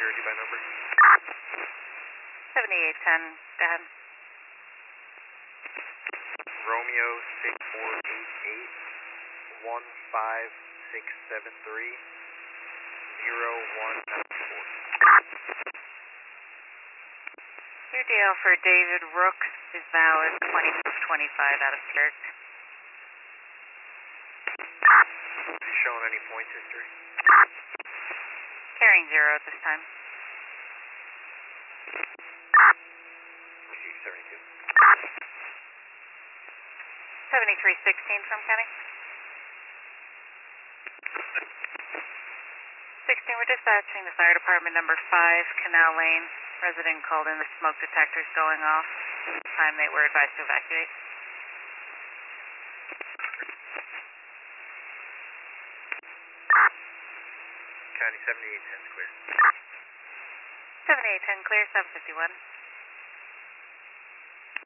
Jersey by number. 7810, go ahead. Romeo 6488 15673 0194. Your deal for David Rooks is valid 2025 out of clerk. Is he showing any points history? Carrying 0 at this time. Receive 72. 7316 from Kenny. 16, we're dispatching the fire department number 5, Canal Lane. Resident called in the smoke detectors going off. Time they were advised to evacuate. County 7810's clear. 7810 clear, 751.